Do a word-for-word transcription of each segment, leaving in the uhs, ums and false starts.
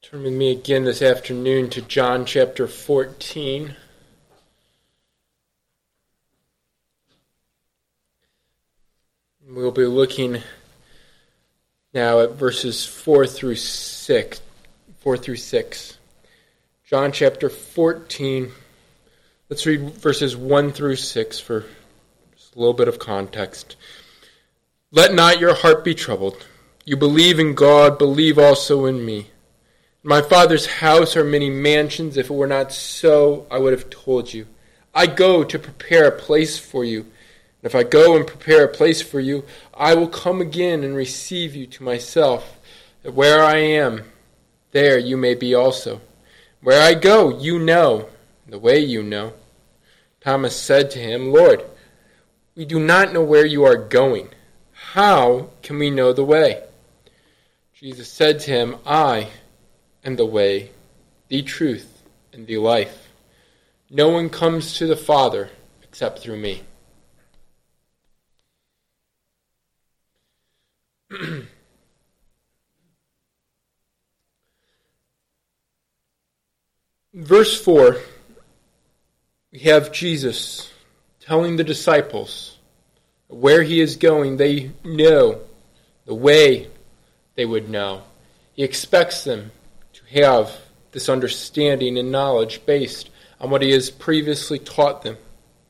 Turn with me again this afternoon to John chapter fourteen. We'll be looking now at verses four through six. Four through six. John chapter fourteen. Let's read verses one through six for just a little bit of context. Let not your heart be troubled. You believe in God, believe also in me. In my Father's house are many mansions. If it were not so, I would have told you. I go to prepare a place for you. And if I go and prepare a place for you, I will come again and receive you to myself, that where I am, there you may be also. Where I go, you know, the way you know. Thomas said to him, Lord, we do not know where you are going. How can we know the way? Jesus said to him, I am the way, the truth, and the life. No one comes to the Father except through me. Verse four, we have Jesus telling the disciples where he is going. They know the way they would know. He expects them to have this understanding and knowledge based on what he has previously taught them.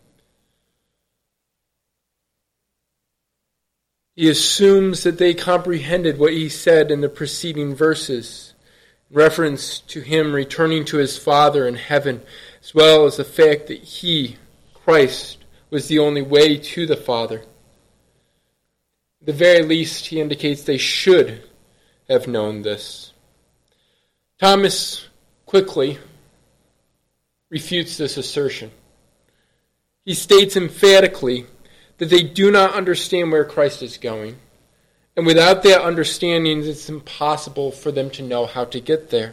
He assumes that they comprehended what he said in the preceding verses, in reference to him returning to his Father in heaven, as well as the fact that he, Christ, was the only way to the Father. At the very least, he indicates they should have known this. Thomas quickly refutes this assertion. He states emphatically that they do not understand where Christ is going, and without that understanding, it's impossible for them to know how to get there.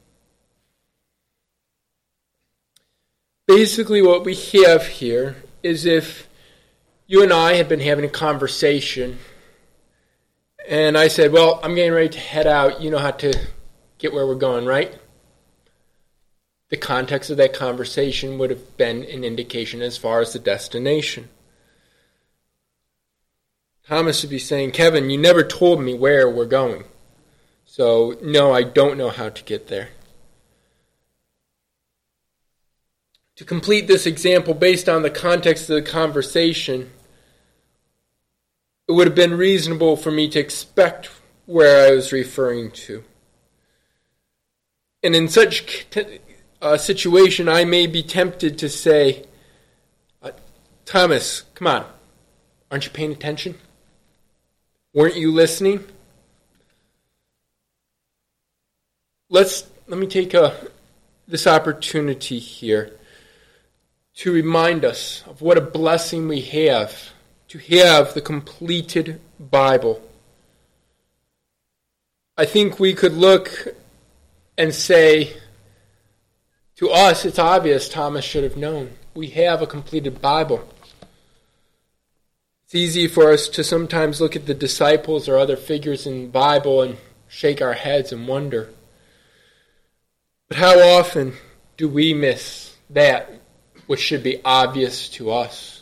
Basically, what we have here is if you and I had been having a conversation, and I said, well, I'm getting ready to head out. You know how to get where we're going, right? The context of that conversation would have been an indication as far as the destination. Thomas would be saying, Kevin, you never told me where we're going. So, no, I don't know how to get there. To complete this example based on the context of the conversation, it would have been reasonable for me to expect where I was referring to. And in such a situation, I may be tempted to say, uh, Thomas, come on, aren't you paying attention? Weren't you listening? Let's let me take a, this opportunity here to remind us of what a blessing we have to have the completed Bible. I think we could look and say, to us, it's obvious Thomas should have known. We have a completed Bible. It's easy for us to sometimes look at the disciples or other figures in the Bible and shake our heads and wonder. But how often do we miss that which should be obvious to us?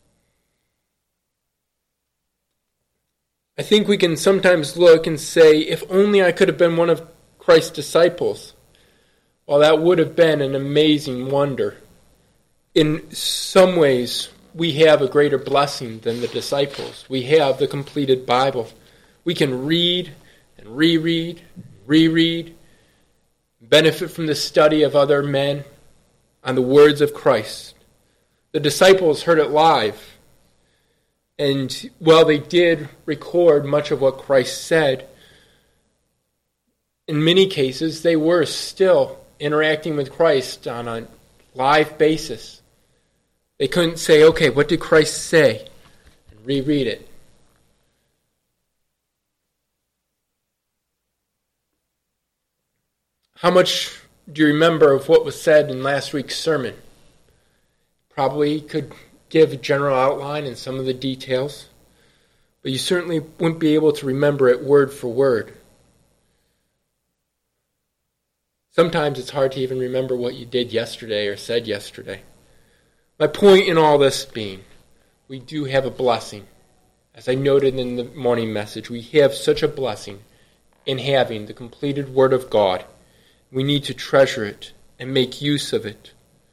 I think we can sometimes look and say, if only I could have been one of Christ's disciples. Well, that would have been an amazing wonder. In some ways, we have a greater blessing than the disciples. We have the completed Bible. We can read and reread, reread, benefit from the study of other men on the words of Christ. The disciples heard it live. And while they did record much of what Christ said, in many cases, they were still interacting with Christ on a live basis. They couldn't say, okay, what did Christ say? And reread it. How much do you remember of what was said in last week's sermon? Probably could give a general outline and some of the details, but you certainly wouldn't be able to remember it word for word. Sometimes it's hard to even remember what you did yesterday or said yesterday. My point in all this being, we do have a blessing. As I noted in the morning message, we have such a blessing in having the completed Word of God. We need to treasure it and make use of it.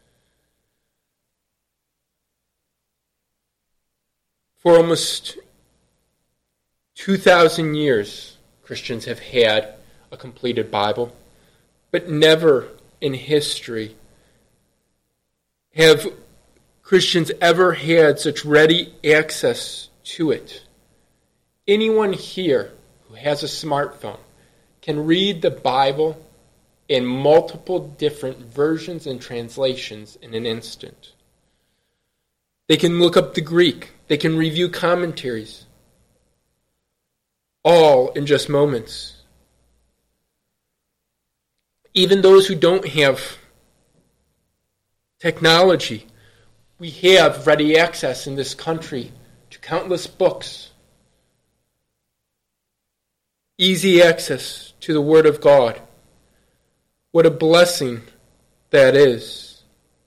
For almost two thousand years, Christians have had a completed Bible, but never in history have Christians ever had such ready access to it. Anyone here who has a smartphone can read the Bible in multiple different versions and translations in an instant. They can look up the Greek. They can review commentaries. All in just moments. Even those who don't have technology, we have ready access in this country to countless books. Easy access to the Word of God. What a blessing that is.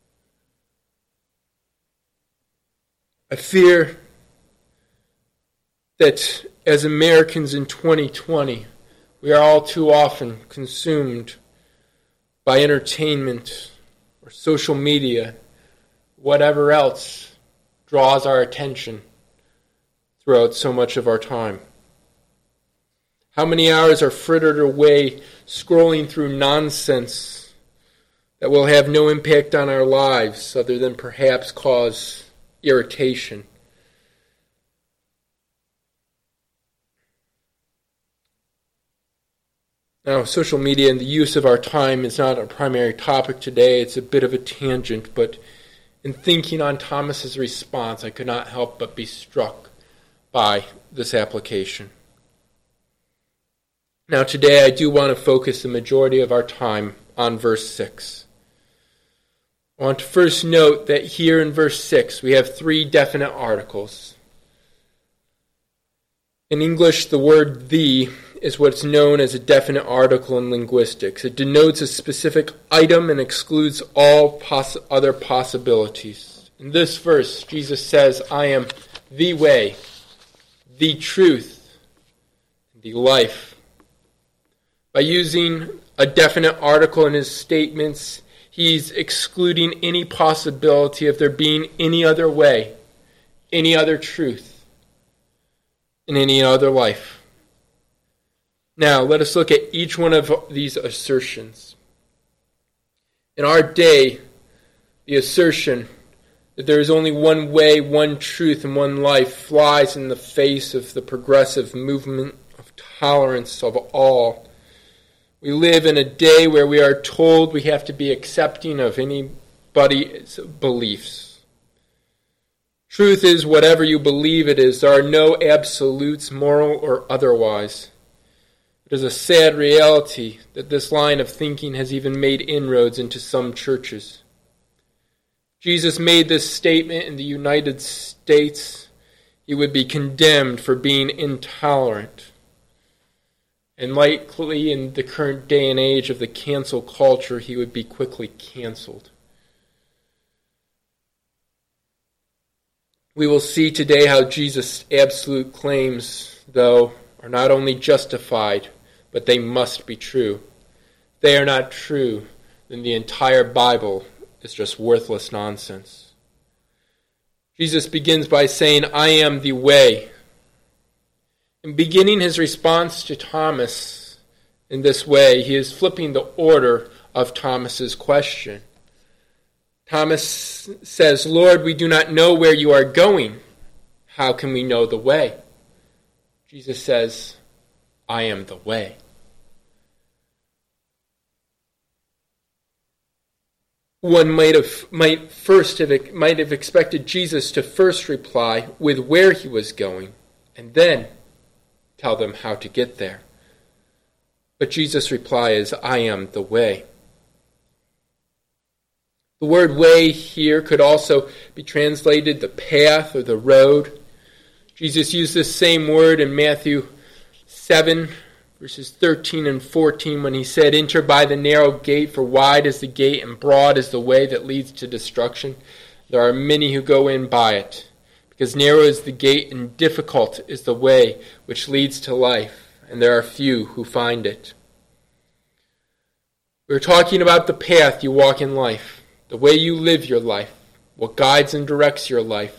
I fear that as Americans in twenty twenty, we are all too often consumed by entertainment or social media, whatever else draws our attention throughout so much of our time. How many hours are frittered away scrolling through nonsense that will have no impact on our lives other than perhaps cause irritation? Now, social media and the use of our time is not a primary topic today. It's a bit of a tangent, but in thinking on Thomas's response, I could not help but be struck by this application. Now, today I do want to focus the majority of our time on verse six. I want to first note that here in verse six we have three definite articles. In English, the word "the" is what's known as a definite article in linguistics. It denotes a specific item and excludes all poss- other possibilities. In this verse, Jesus says, "I am the way, the truth, the life." By using a definite article in his statements, he's excluding any possibility of there being any other way, any other truth, and any other life. Now, let us look at each one of these assertions. In our day, the assertion that there is only one way, one truth, and one life flies in the face of the progressive movement of tolerance of all. We live in a day where we are told we have to be accepting of anybody's beliefs. Truth is whatever you believe it is. There are no absolutes, moral or otherwise. It is a sad reality that this line of thinking has even made inroads into some churches. Jesus made this statement in the United States. He would be condemned for being intolerant. And likely in the current day and age of the cancel culture, he would be quickly canceled. We will see today how Jesus' absolute claims, though, are not only justified, but they must be true. If they are not true, then the entire Bible is just worthless nonsense. Jesus begins by saying, "I am the way." In beginning his response to Thomas in this way, he is flipping the order of Thomas's question. Thomas says, "Lord, we do not know where you are going. How can we know the way?" Jesus says, "I am the way." One might have might first have might have expected Jesus to first reply with where he was going, and then tell them how to get there. But Jesus' reply is, "I am the way." The word "way" here could also be translated the path or the road. Jesus used this same word in Matthew seven, verses thirteen and fourteen, when he said, "Enter by the narrow gate, for wide is the gate and broad is the way that leads to destruction. There are many who go in by it. Because narrow is the gate and difficult is the way which leads to life, and there are few who find it." We're talking about the path you walk in life, the way you live your life, what guides and directs your life,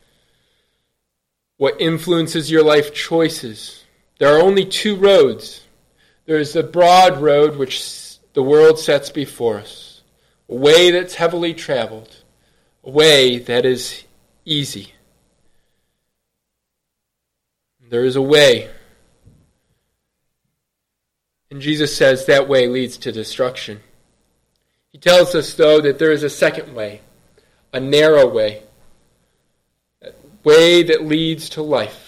what influences your life choices. There are only two roads. There is the broad road which the world sets before us, a way that's heavily traveled, a way that is easy. There is a way, and Jesus says that way leads to destruction. He tells us, though, that there is a second way, a narrow way, a way that leads to life.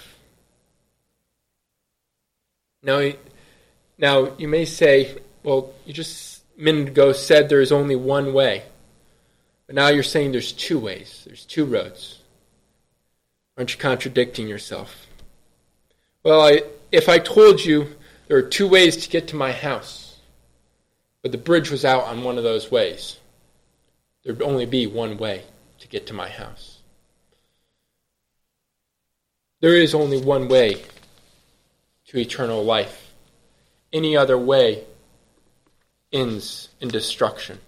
Now, now, you may say, well, you just a minute ago said there is only one way. But now you're saying there's two ways. There's two roads. Aren't you contradicting yourself? Well, I, if I told you there are two ways to get to my house, but the bridge was out on one of those ways, there'd only be one way to get to my house. There is only one way to eternal life. Any other way ends in destruction.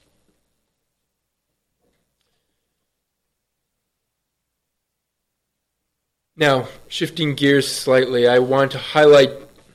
Now, shifting gears slightly, I want to highlight,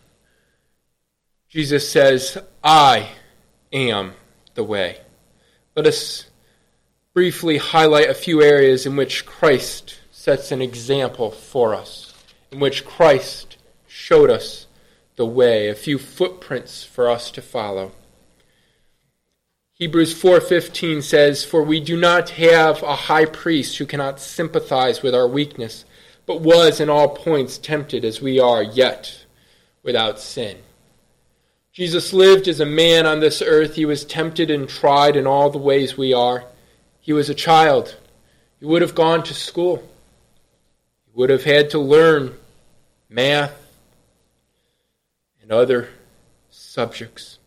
Jesus says, "I am the way." Let us briefly highlight a few areas in which Christ sets an example for us, in which Christ showed us the way, a few footprints for us to follow. Hebrews four fifteen says, "For we do not have a high priest who cannot sympathize with our weakness, but was in all points tempted as we are, yet without sin." Jesus lived as a man on this earth. He was tempted and tried in all the ways we are. He was a child. He would have gone to school. He would have had to learn math and other subjects.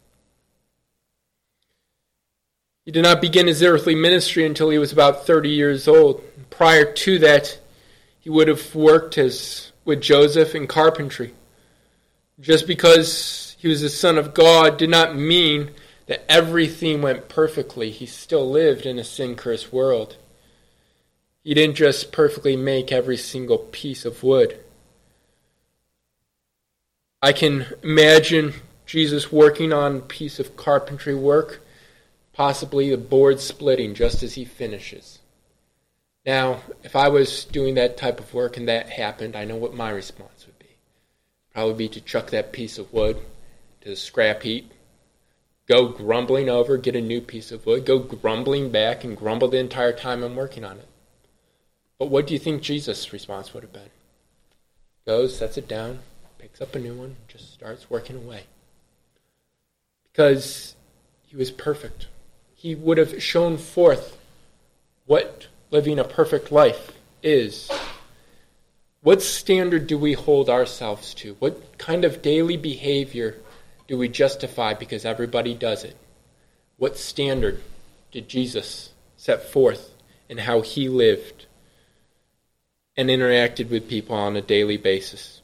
He did not begin his earthly ministry until he was about thirty years old. Prior to that, he would have worked as with Joseph in carpentry. Just because he was the Son of God did not mean that everything went perfectly. He still lived in a sin-cursed world. He didn't just perfectly make every single piece of wood. I can imagine Jesus working on a piece of carpentry work, possibly the board splitting just as he finishes. Now, if I was doing that type of work and that happened, I know what my response would be. Probably be to chuck that piece of wood to the scrap heap, go grumbling over, get a new piece of wood, go grumbling back and grumble the entire time I'm working on it. But what do you think Jesus' response would have been? Goes, sets it down, picks up a new one, and just starts working away. Because he was perfect. He would have shown forth what living a perfect life is. What standard do we hold ourselves to? What kind of daily behavior do we justify because everybody does it? What standard did Jesus set forth in how he lived and interacted with people on a daily basis?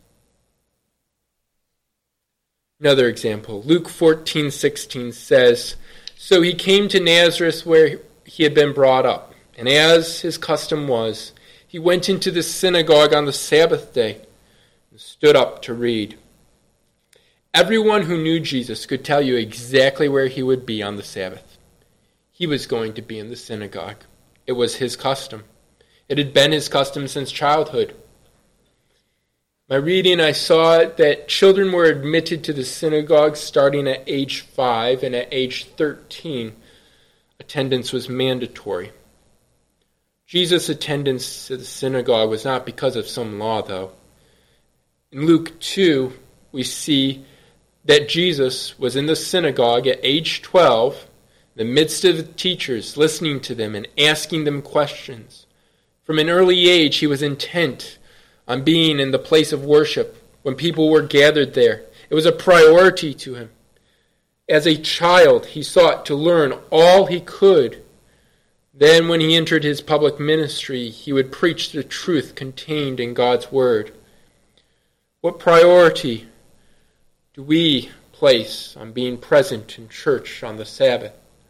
Another example, Luke fourteen sixteen says, "So he came to Nazareth where he had been brought up, and as his custom was, he went into the synagogue on the Sabbath day and stood up to read." Everyone who knew Jesus could tell you exactly where he would be on the Sabbath. He was going to be in the synagogue. It was his custom. It had been his custom since childhood. My reading, I saw that children were admitted to the synagogue starting at age five, and at age thirteen, attendance was mandatory. Jesus' attendance to the synagogue was not because of some law, though. In Luke two, we see that Jesus was in the synagogue at age twelve, in the midst of the teachers, listening to them and asking them questions. From an early age, he was intent on being in the place of worship when people were gathered there It was a priority to him. As a child, he sought to learn all he could. Then when he entered his public ministry, he would preach the truth contained in God's word. What priority do we place on being present in church on the Sabbath?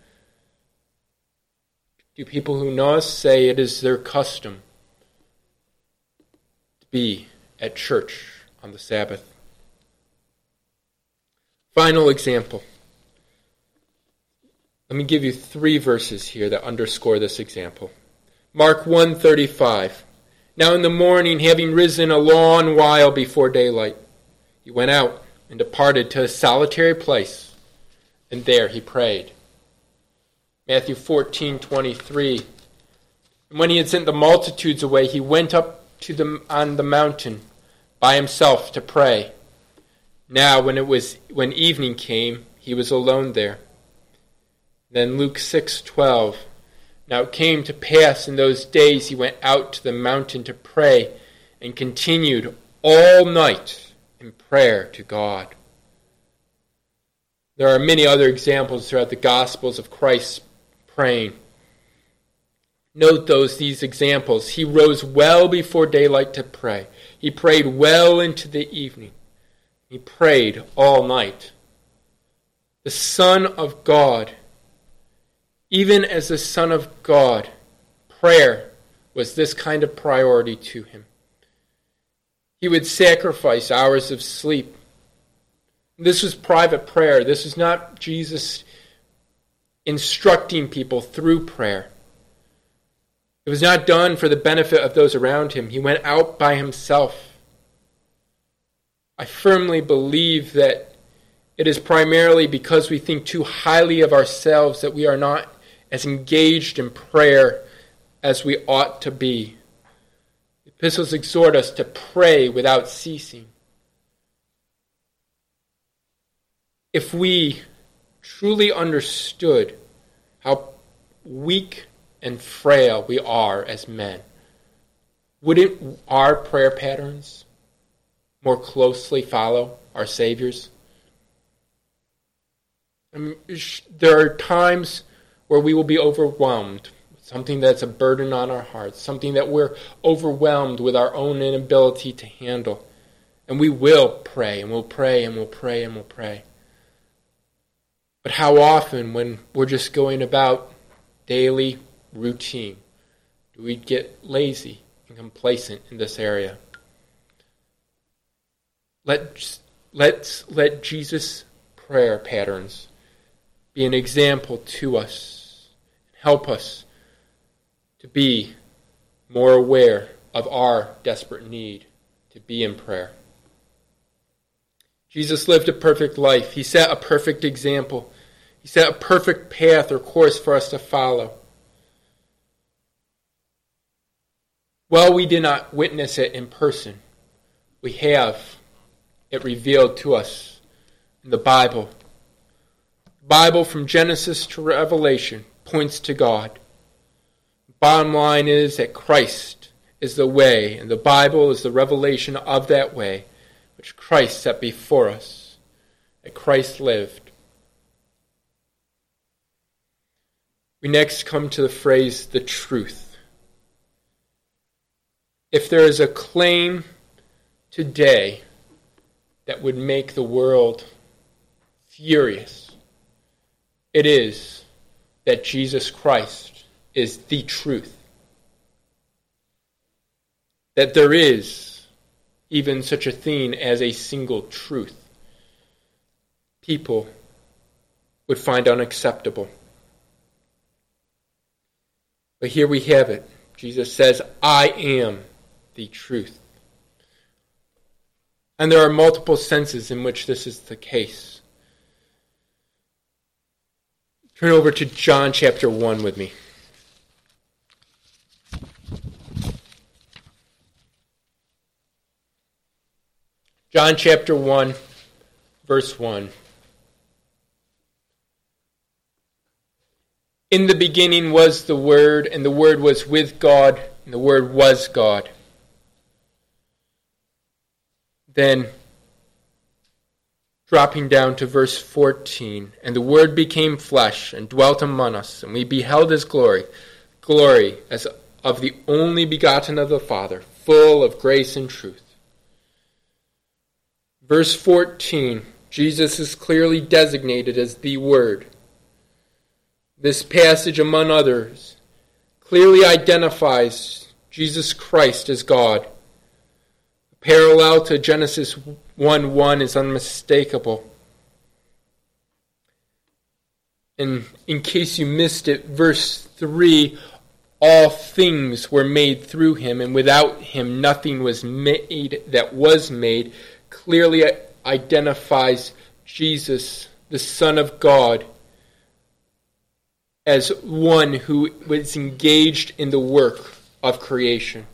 Do people who know us say it is their custom to be at church on the Sabbath? Final example. Let me give you three verses here that underscore this example. Mark one thirty-five. Now in the morning, having risen a long while before daylight, he went out and departed to a solitary place, and there he prayed. Matthew fourteen twenty-three. And when he had sent the multitudes away, he went up to the on the mountain by himself to pray. Now when it was when evening came, he was alone there. Then Luke six twelve. Now it came to pass in those days he went out to the mountain to pray, and continued all night in prayer to God. There are many other examples throughout the Gospels of Christ praying. Note those these examples. He rose well before daylight to pray. He prayed well into the evening. He prayed all night. The Son of God, even as the Son of God, prayer was this kind of priority to him. He would sacrifice hours of sleep. This was private prayer. This was not Jesus instructing people through prayer. It was not done for the benefit of those around him. He went out by himself. I firmly believe that it is primarily because we think too highly of ourselves that we are not as engaged in prayer as we ought to be. The epistles exhort us to pray without ceasing. If we truly understood how weak and frail we are as men, wouldn't our prayer patterns more closely follow our Savior's? I mean, there are times where we will be overwhelmed with something that's a burden on our hearts, something that we're overwhelmed with our own inability to handle. And we will pray, and we'll pray, and we'll pray, and we'll pray. But how often, when we're just going about daily routine, do we get lazy and complacent in this area? Let, let's let Jesus' prayer patterns be an example to us. Help us to be more aware of our desperate need to be in prayer. Jesus lived a perfect life. He set a perfect example. He set a perfect path or course for us to follow. While we did not witness it in person, we have it revealed to us in the Bible. The Bible from Genesis to Revelation points to God. The bottom line is that Christ is the way, and the Bible is the revelation of that way, which Christ set before us, that Christ lived. We next come to the phrase, the truth. If there is a claim today that would make the world furious, it is that Jesus Christ is the truth. That there is even such a thing as a single truth. People would find unacceptable. But here we have it. Jesus says, I am the truth. And there are multiple senses in which this is the case. Turn over to John chapter one with me. John chapter one, verse one. In the beginning was the Word, and the Word was with God, and the Word was God. Then dropping down to verse fourteen. And the Word became flesh and dwelt among us, and we beheld his glory, glory as of the only begotten of the Father, full of grace and truth. Verse fourteen, Jesus is clearly designated as the Word. This passage, among others, clearly identifies Jesus Christ as God. The parallel to Genesis one one is unmistakable. And in case you missed it, verse three, all things were made through him, and without him nothing was made that was made, clearly identifies Jesus, the Son of God, as one who was engaged in the work of creation.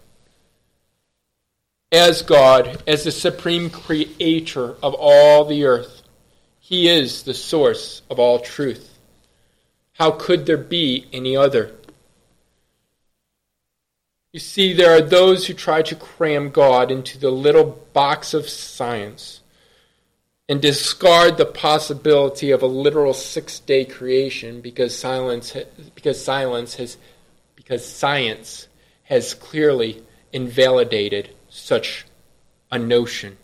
As God, as the supreme creator of all the earth, he is the source of all truth. How could there be any other? You see, there are those who try to cram God into the little box of science and discard the possibility of a literal six-day creation because silence, because silence has, because science has clearly invalidated such a notion.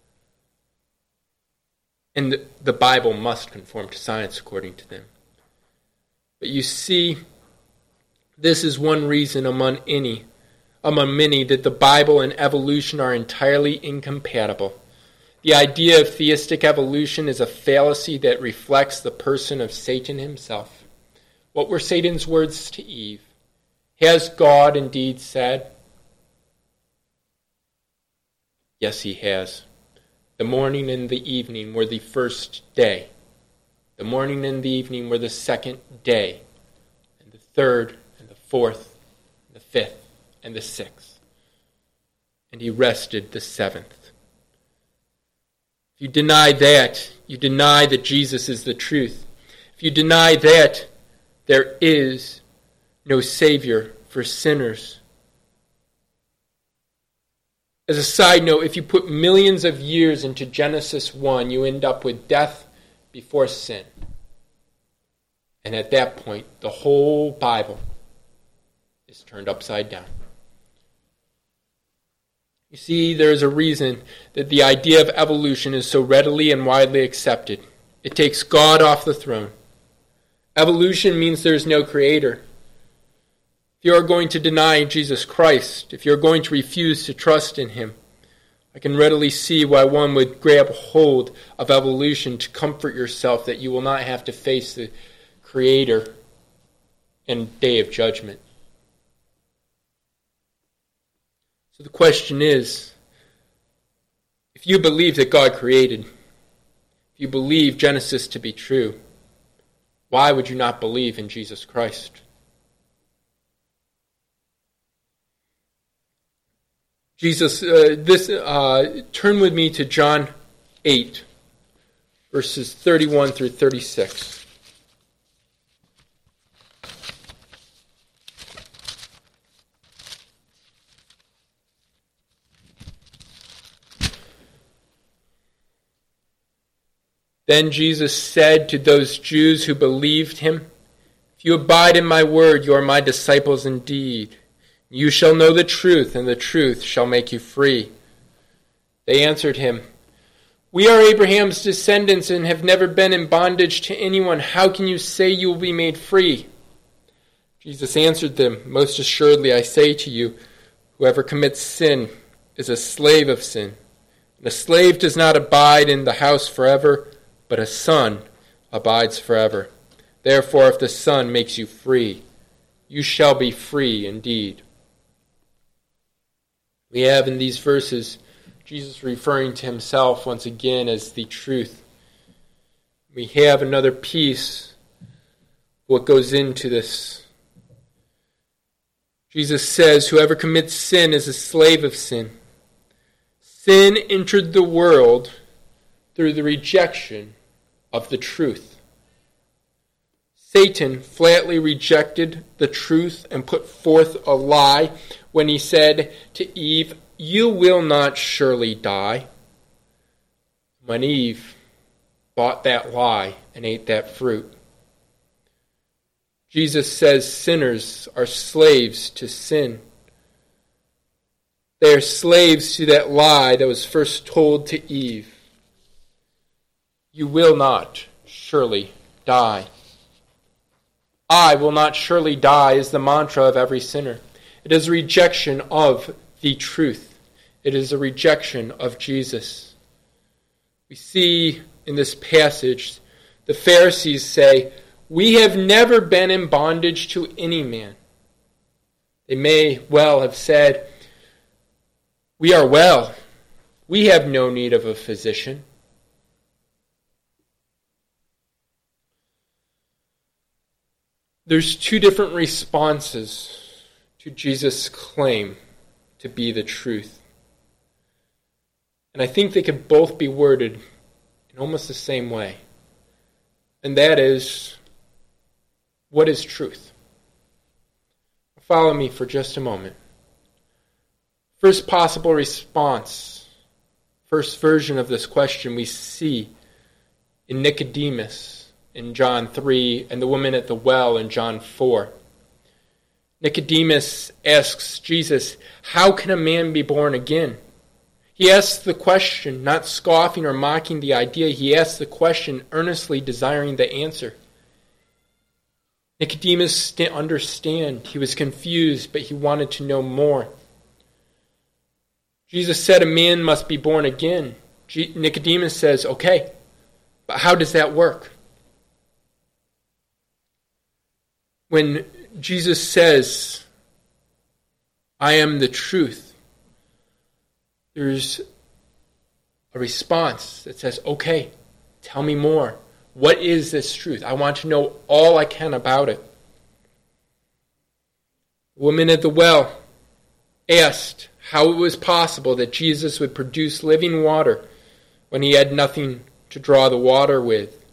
And the, the Bible must conform to science according to them. But you see, this is one reason among any, among many, that the Bible and evolution are entirely incompatible. The idea of theistic evolution is a fallacy that reflects the person of Satan himself. What were Satan's words to Eve? Has God indeed said? Yes, he has. The morning and the evening were the first day. The morning and the evening were the second day. And the third and the fourth and the fifth and the sixth. And he rested the seventh. If you deny that, you deny that Jesus is the truth. If you deny that, there is no Savior for sinners. As a side note, if you put millions of years into Genesis one, you end up with death before sin. And at that point, the whole Bible is turned upside down. You see, there is a reason that the idea of evolution is so readily and widely accepted. It takes God off the throne. Evolution means there is no creator. If you are going to deny Jesus Christ, if you are going to refuse to trust in him, I can readily see why one would grab hold of evolution to comfort yourself that you will not have to face the Creator and day of judgment. So the question is, if you believe that God created, if you believe Genesis to be true, why would you not believe in Jesus Christ? Jesus, uh, this uh, turn with me to John eight, verses thirty-one through thirty-six. Then Jesus said to those Jews who believed him, "If you abide in my word, you are my disciples indeed. You shall know the truth, and the truth shall make you free." They answered him, "We are Abraham's descendants and have never been in bondage to anyone. How can you say you will be made free?" Jesus answered them, "Most assuredly I say to you, whoever commits sin is a slave of sin. And a slave does not abide in the house forever, but a son abides forever. Therefore, if the Son makes you free, you shall be free indeed." We have in these verses Jesus referring to himself once again as the truth. We have another piece of what goes into this. Jesus says, "Whoever commits sin is a slave of sin." Sin entered the world through the rejection of the truth. Satan flatly rejected the truth and put forth a lie when he said to Eve, "You will not surely die." When Eve bought that lie and ate that fruit. Jesus says sinners are slaves to sin. They are slaves to that lie that was first told to Eve. You will not surely die. I will not surely die is the mantra of every sinner. It is a rejection of the truth. It is a rejection of Jesus. We see in this passage, the Pharisees say, we have never been in bondage to any man. They may well have said, we are well. We have no need of a physician. There's two different responses to Jesus' claim to be the truth. And I think they could both be worded in almost the same way. And that is, what is truth? Follow me for just a moment. First possible response, first version of this question we see in Nicodemus in John three and the woman at the well in John four. Nicodemus asks Jesus, how can a man be born again? He asks the question, not scoffing or mocking the idea. He asks the question, earnestly desiring the answer. Nicodemus didn't understand. He was confused, but he wanted to know more. Jesus said a man must be born again. Nicodemus says, okay, but how does that work? When Jesus says, I am the truth, there's a response that says, okay, tell me more. What is this truth? I want to know all I can about it. The woman at the well asked how it was possible that Jesus would produce living water when he had nothing to draw the water with.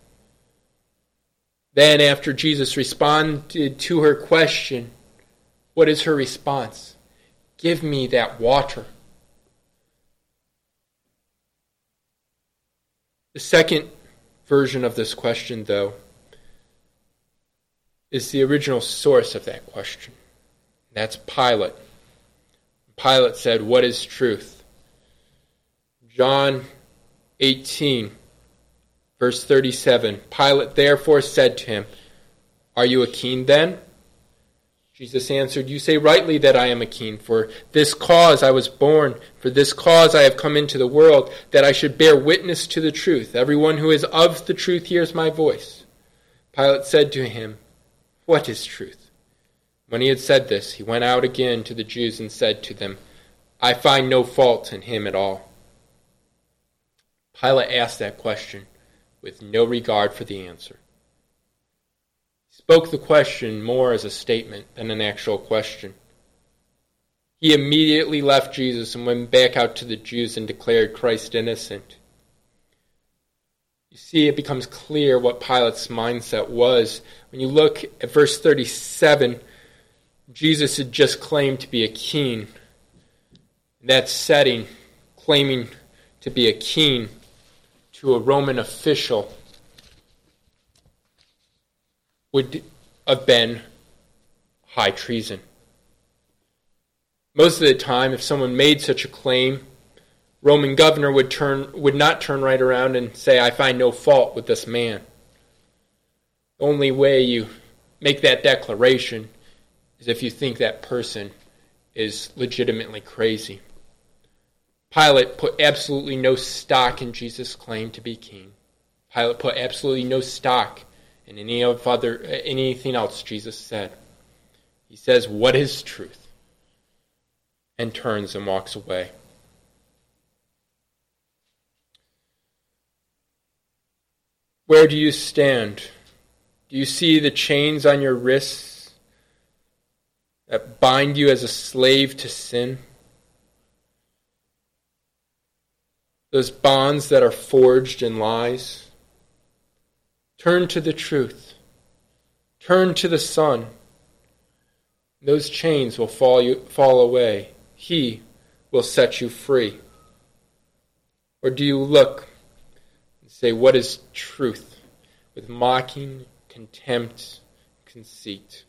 Then, after Jesus responded to her question, what is her response? Give me that water. The second version of this question, though, is the original source of that question. That's Pilate. Pilate said, what is truth? John eighteen, verse thirty-seven. Pilate therefore said to him, are you a king then? Jesus answered, you say rightly that I am a king. For this cause I was born, for this cause I have come into the world, that I should bear witness to the truth. Everyone who is of the truth hears my voice. Pilate said to him, what is truth? When he had said this, he went out again to the Jews and said to them, I find no fault in him at all. Pilate asked that question with no regard for the answer. He spoke the question more as a statement than an actual question. He immediately left Jesus and went back out to the Jews and declared Christ innocent. You see, it becomes clear what Pilate's mindset was. When you look at verse thirty-seven, Jesus had just claimed to be a king. In that setting, claiming to be a king to a Roman official would have been high treason. Most of the time, if someone made such a claim, Roman governor would turn would not turn right around and say, I find no fault with this man. The only way you make that declaration is if you think that person is legitimately crazy. Pilate put absolutely no stock in Jesus' claim to be king. Pilate put absolutely no stock in any of other anything else Jesus said. He says, what is truth? And turns and walks away. Where do you stand? Do you see the chains on your wrists that bind you as a slave to sin? Those bonds that are forged in lies? Turn to the truth. Turn to the Son. Those chains will fall you, fall away. He will set you free. Or do you look and say, what is truth? With mocking, contempt, conceit.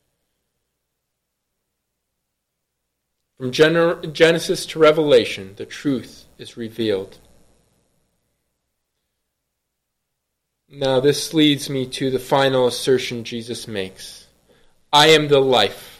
From Genesis to Revelation, the truth is revealed. Now this leads me to the final assertion Jesus makes. I am the life.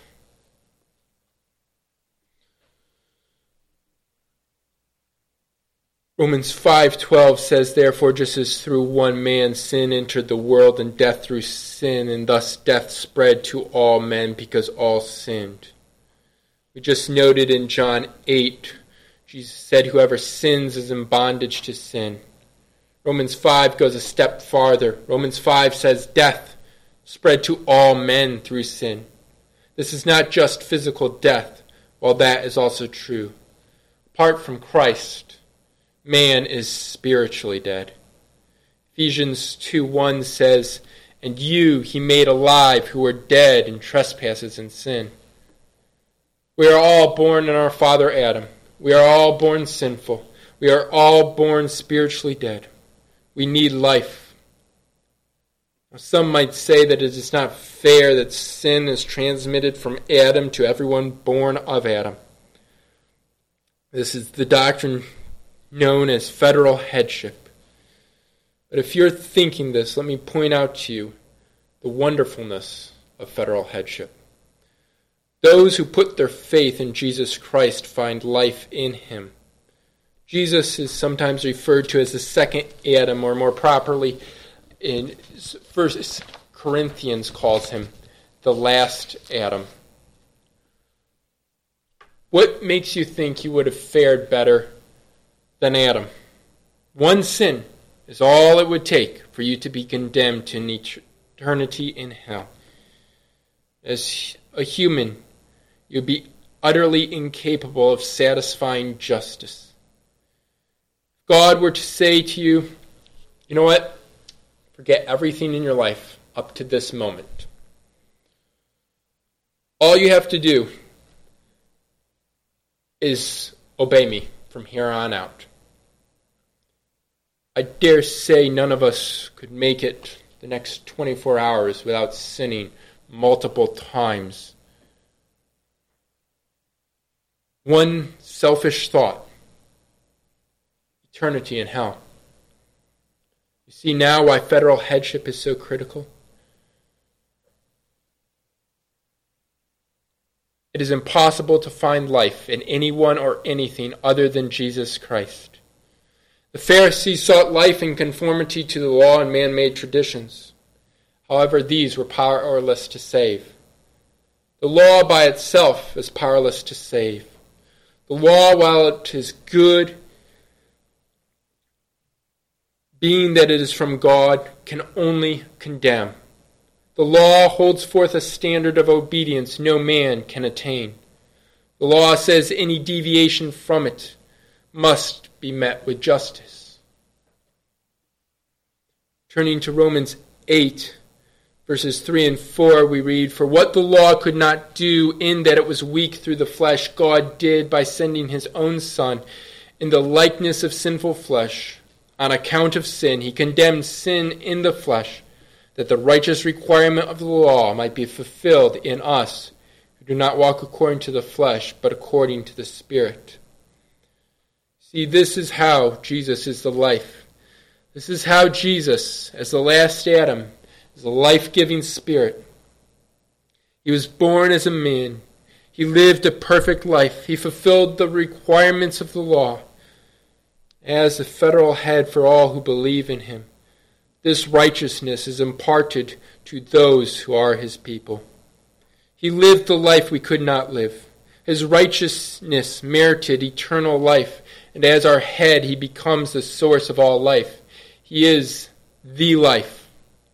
Romans five twelve says, therefore, just as through one man sin entered the world, and death through sin, and thus death spread to all men because all sinned. We just noted in John eight, Jesus said, whoever sins is in bondage to sin. Romans five goes a step farther. Romans five says death spread to all men through sin. This is not just physical death, while that is also true. Apart from Christ, man is spiritually dead. Ephesians two one says, and you he made alive who were dead in trespasses and sin. We are all born in our father Adam. We are all born sinful. We are all born spiritually dead. We need life. Now, some might say that it is not fair that sin is transmitted from Adam to everyone born of Adam. This is the doctrine known as federal headship. But if you're thinking this, let me point out to you the wonderfulness of federal headship. Those who put their faith in Jesus Christ find life in him. Jesus is sometimes referred to as the second Adam, or more properly, in First Corinthians calls him the last Adam. What makes you think you would have fared better than Adam? One sin is all it would take for you to be condemned to an eternity in hell. As a human, you'd be utterly incapable of satisfying justice. If God were to say to you, you know what? Forget everything in your life up to this moment. All you have to do is obey me from here on out. I dare say none of us could make it the next twenty-four hours without sinning multiple times. One selfish thought, eternity in hell. You see now why federal headship is so critical? It is impossible to find life in anyone or anything other than Jesus Christ. The Pharisees sought life in conformity to the law and man-made traditions. However, these were powerless to save. The law by itself is powerless to save. The law, while it is good, being that it is from God, can only condemn. The law holds forth a standard of obedience no man can attain. The law says any deviation from it must be met with justice. Turning to Romans eight, verses three and four, we read, for what the law could not do in that it was weak through the flesh, God did by sending his own Son in the likeness of sinful flesh. On account of sin, he condemned sin in the flesh, that the righteous requirement of the law might be fulfilled in us, who do not walk according to the flesh, but according to the Spirit. See, this is how Jesus is the life. This is how Jesus, as the last Adam, is a life-giving Spirit. He was born as a man. He lived a perfect life. He fulfilled the requirements of the law as the federal head for all who believe in him. This righteousness is imparted to those who are his people. He lived the life we could not live. His righteousness merited eternal life, and as our head, he becomes the source of all life. He is the life.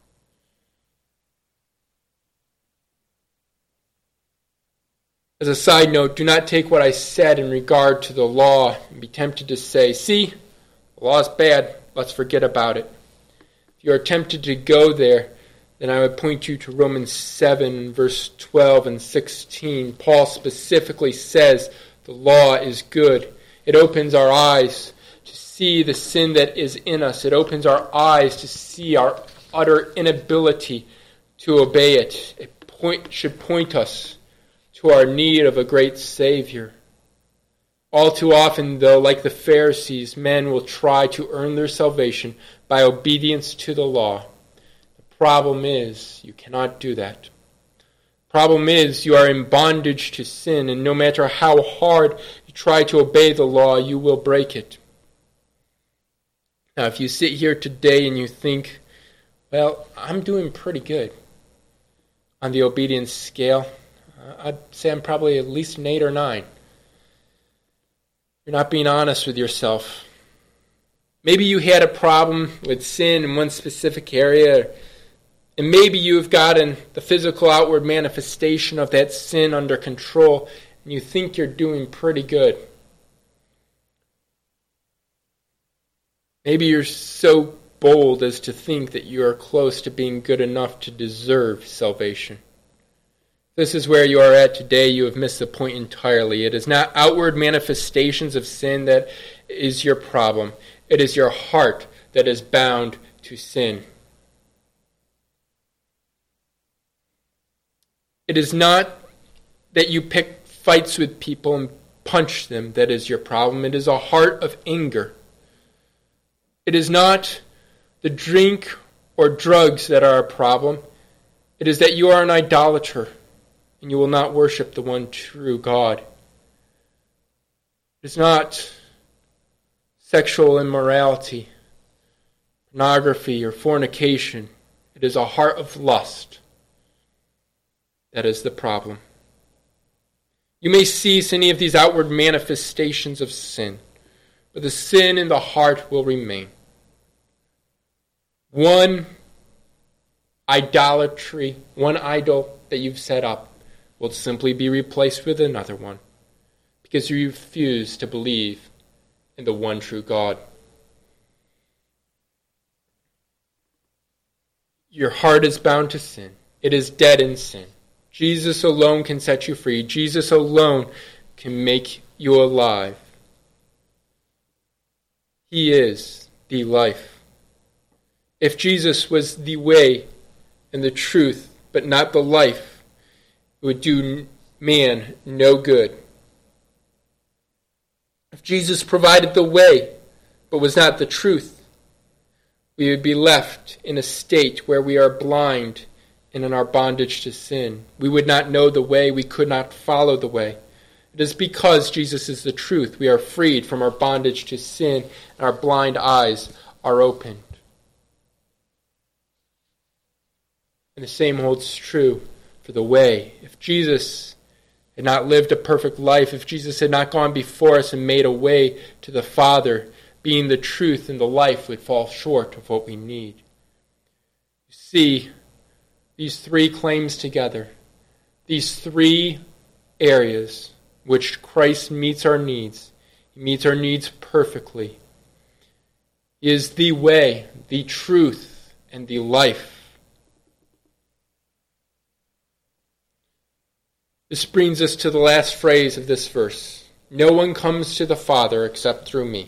As a side note, do not take what I said in regard to the law and be tempted to say, see, the law is bad, let's forget about it. If you are tempted to go there, then I would point you to Romans seven, verse twelve and sixteen. Paul specifically says the law is good. It opens our eyes to see the sin that is in us. It opens our eyes to see our utter inability to obey it. It point, should point us to our need of a great Savior. All too often, though, like the Pharisees, men will try to earn their salvation by obedience to the law. The problem is, you cannot do that. Problem is, you are in bondage to sin, and no matter how hard you try to obey the law, you will break it. Now, if you sit here today and you think, well, I'm doing pretty good on the obedience scale, I'd say I'm probably at least an eight or nine. You're not being honest with yourself. Maybe you had a problem with sin in one specific area, and maybe you've gotten the physical outward manifestation of that sin under control, and you think you're doing pretty good. Maybe you're so bold as to think that you are close to being good enough to deserve salvation. This is where you are at today. You have missed the point entirely. It is not outward manifestations of sin that is your problem. It is your heart that is bound to sin. It is not that you pick fights with people and punch them that is your problem. It is a heart of anger. It is not the drink or drugs that are a problem. It is that you are an idolater and you will not worship the one true God. It is not sexual immorality, pornography, or fornication. It is a heart of lust. That is the problem. You may cease any of these outward manifestations of sin, but the sin in the heart will remain. One idolatry, one idol that you've set up will simply be replaced with another one because you refuse to believe in the one true God. Your heart is bound to sin. It is dead in sin. Jesus alone can set you free. Jesus alone can make you alive. He is the life. If Jesus was the way and the truth, but not the life, it would do man no good. If Jesus provided the way, but was not the truth, we would be left in a state where we are blind and in our bondage to sin. We would not know the way. We could not follow the way. It is because Jesus is the truth. We are freed from our bondage to sin, and our blind eyes are opened. And the same holds true for the way. If Jesus had not lived a perfect life, if Jesus had not gone before us and made a way to the Father, being the truth and the life would fall short of what we need. You see, these three claims together, these three areas which Christ meets our needs. He meets our needs perfectly. He is the way, the truth, and the life. This brings us to the last phrase of this verse. No one comes to the Father except through me.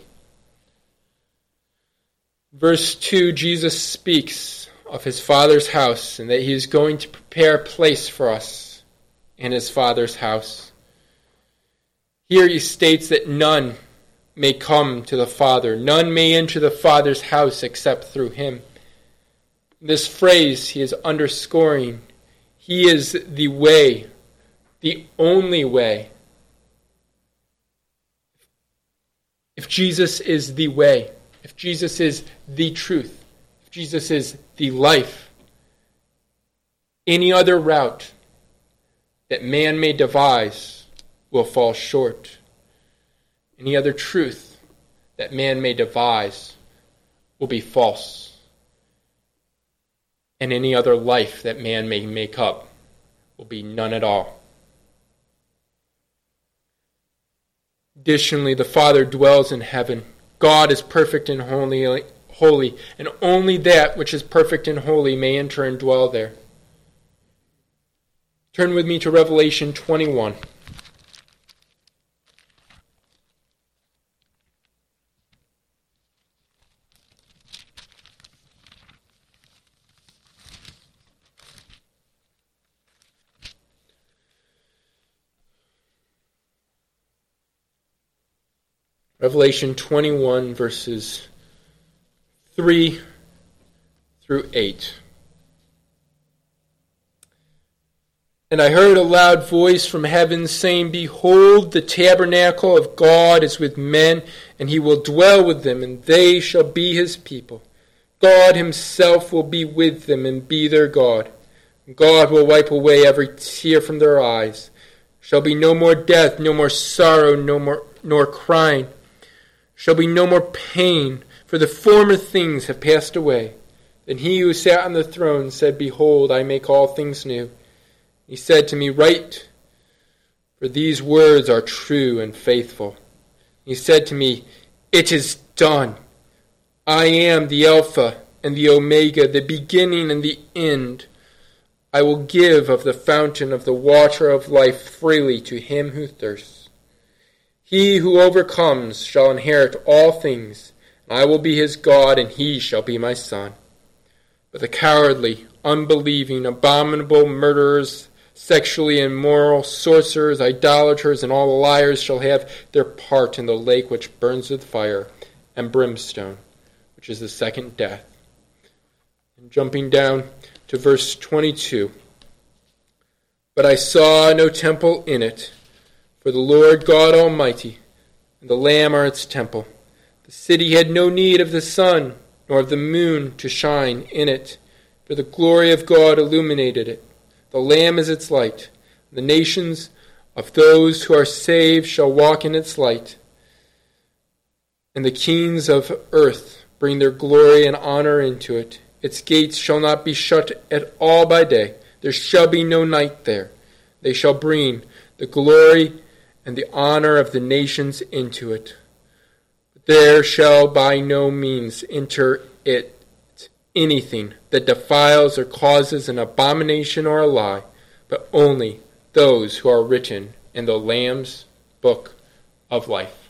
Verse two, Jesus speaks of his Father's house and that he is going to prepare a place for us in his Father's house. Here he states that none may come to the Father. None may enter the Father's house except through him. This phrase he is underscoring. He is the way, the only way. If Jesus is the way, if Jesus is the truth, if Jesus is the life, any other route that man may devise will fall short. Any other truth that man may devise will be false. And any other life that man may make up will be none at all. Additionally, the Father dwells in heaven. God is perfect and holy, holy, and only that which is perfect and holy may enter and dwell there. Turn with me to Revelation twenty-one. Revelation twenty-one, verses three through eight. And I heard a loud voice from heaven saying, Behold, the tabernacle of God is with men, and he will dwell with them, and they shall be his people. God himself will be with them and be their God. God will wipe away every tear from their eyes. Shall be no more death, no more sorrow, no more nor crying. Shall be no more pain, for the former things have passed away. Then he who sat on the throne said, Behold, I make all things new. He said to me, Write, for these words are true and faithful. He said to me, It is done. I am the Alpha and the Omega, the beginning and the end. I will give of the fountain of the water of life freely to him who thirsts. He who overcomes shall inherit all things, and I will be his God, and he shall be my son. But the cowardly, unbelieving, abominable, murderers, sexually immoral, sorcerers, idolaters, and all liars shall have their part in the lake which burns with fire and brimstone, which is the second death. And jumping down to verse twenty-two. But I saw no temple in it, for the Lord God Almighty and the Lamb are its temple. The city had no need of the sun, nor of the moon to shine in it, for the glory of God illuminated it. The Lamb is its light. The nations of those who are saved shall walk in its light. And the kings of earth bring their glory and honor into it. Its gates shall not be shut at all by day. There shall be no night there. They shall bring the glory and the honor of the nations into it. But there shall by no means enter it anything that defiles or causes an abomination or a lie, but only those who are written in the Lamb's book of life.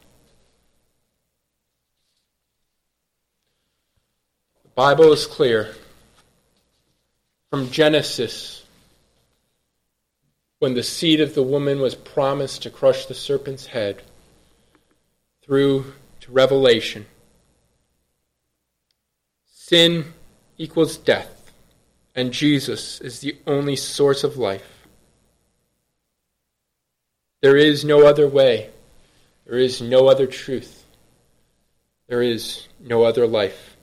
The Bible is clear. From Genesis, when the seed of the woman was promised to crush the serpent's head, through to Revelation, sin equals death, and Jesus is the only source of life. There is no other way. There is no other truth. There is no other life.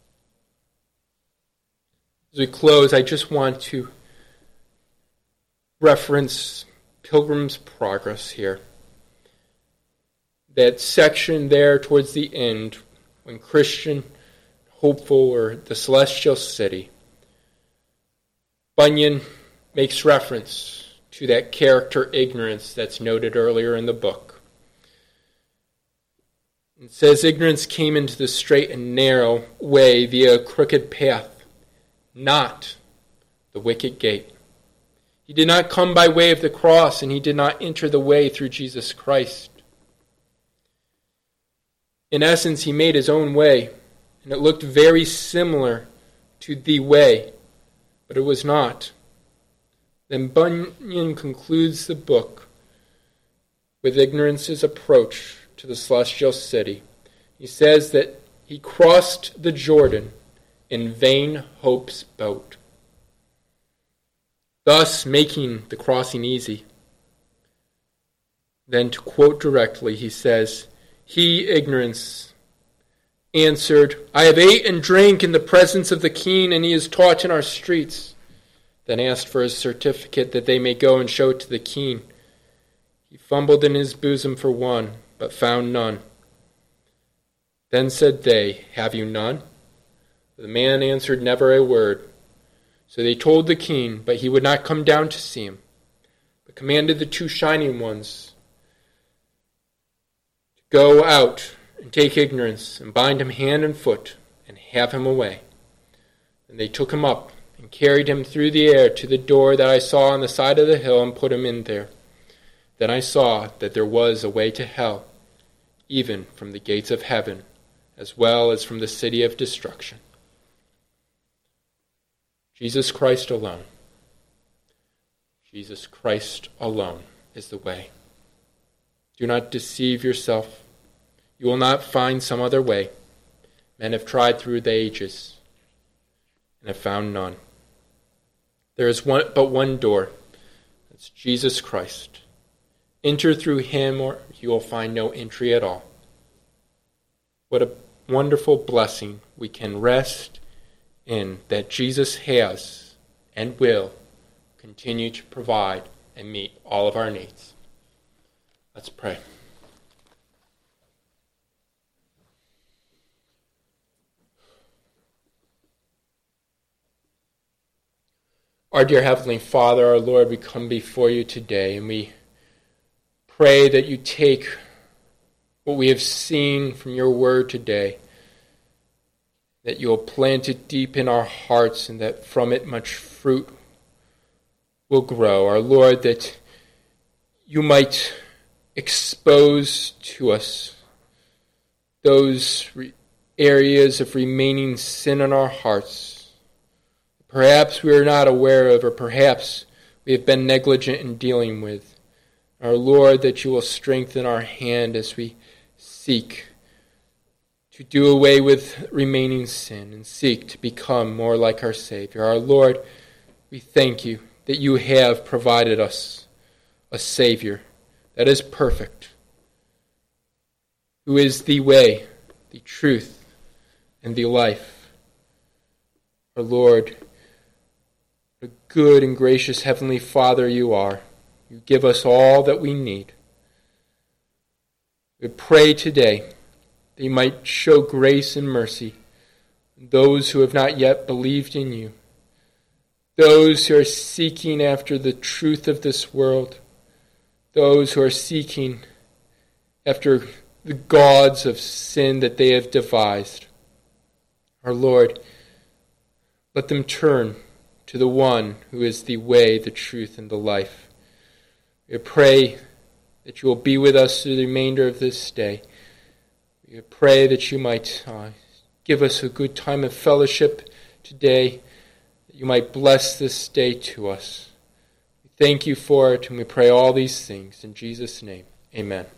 As we close, I just want to reference Pilgrim's Progress here. That section there towards the end, when Christian, hopeful, or the celestial city, Bunyan makes reference to that character ignorance that's noted earlier in the book. It says, Ignorance came into the straight and narrow way via a crooked path, not the wicket gate. He did not come by way of the cross, and he did not enter the way through Jesus Christ. In essence, he made his own way, and it looked very similar to the way, but it was not. Then Bunyan concludes the book with ignorance's approach to the celestial city. He says that he crossed the Jordan in vain hope's boat, thus making the crossing easy. Then, to quote directly, he says, He, ignorance, answered, I have ate and drank in the presence of the king, and he is taught in our streets. Then asked for his certificate that they may go and show it to the king. He fumbled in his bosom for one, but found none. Then said they, Have you none? The man answered never a word. So they told the king, but he would not come down to see him, but commanded the two shining ones to go out and take ignorance, and bind him hand and foot, and have him away. And they took him up, and carried him through the air to the door that I saw on the side of the hill, and put him in there. Then I saw that there was a way to hell, even from the gates of heaven, as well as from the city of destruction. Jesus Christ alone, Jesus Christ alone is the way. Do not deceive yourself. You will not find some other way. Men have tried through the ages and have found none. There is one, but one door. That's Jesus Christ. Enter through him, or you will find no entry at all. What a wonderful blessing we can rest in, that Jesus has and will continue to provide and meet all of our needs. Let's pray. Our dear Heavenly Father, our Lord, we come before you today, and we pray that you take what we have seen from your word today, that you will plant it deep in our hearts, and that from it much fruit will grow. Our Lord, that you might expose to us those re- areas of remaining sin in our hearts. Perhaps we are not aware of, or perhaps we have been negligent in dealing with. Our Lord, that you will strengthen our hand as we seek to do away with remaining sin and seek to become more like our Savior. Our Lord, we thank you that you have provided us a Savior that is perfect, who is the way, the truth, and the life. Our Lord, a good and gracious Heavenly Father you are. You give us all that we need. We pray today that you might show grace and mercy to those who have not yet believed in you, those who are seeking after the truth of this world, those who are seeking after the gods of sin that they have devised. Our Lord, let them turn to the one who is the way, the truth, and the life. We pray that you will be with us through the remainder of this day. We pray that you might uh, give us a good time of fellowship today, that you might bless this day to us. We thank you for it, and we pray all these things in Jesus' name. Amen.